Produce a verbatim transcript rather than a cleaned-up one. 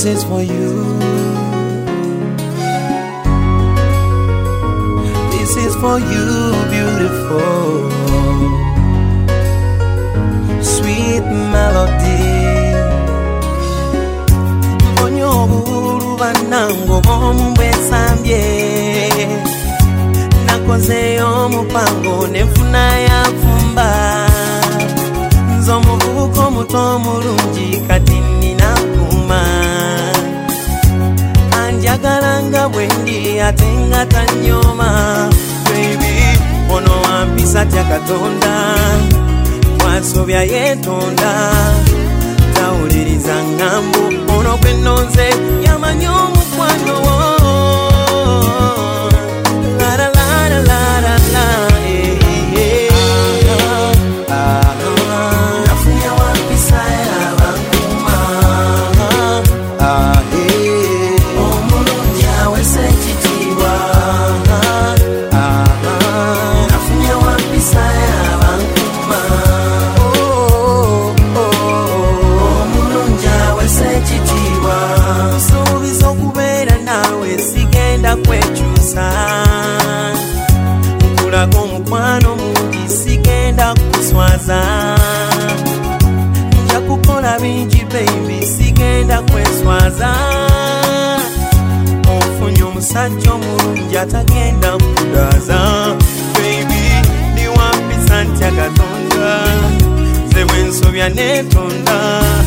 This is for you. This is for you, beautiful, sweet melody. Mbonyo buru banango bombwe sambye. Nakoze omupango nefuna ya fumba. Nzomu buko muto mulungi kati nina kuma. Anjagalanga bwendi atenga tanyoma. Baby, ono ampisa tya Katonda. Wasobya yetonda. Tawuliriza ngambo ono kwenonze yamanyi omukwano wo. La la la la la la la. Kwechusa nkula komukwano mungi sigenda kuswaza nja kukola bingi baby sigenda kweswaza ofunye omusajja omulungi atagenda kudaza baby ndi wampisa ntya Katonda nze bwe nsobya netonda